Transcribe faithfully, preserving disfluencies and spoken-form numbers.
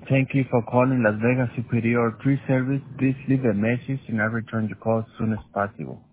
Thank you for calling Las Vegas Superior Tree Service. Please leave a message and I'll return your call as soon as possible.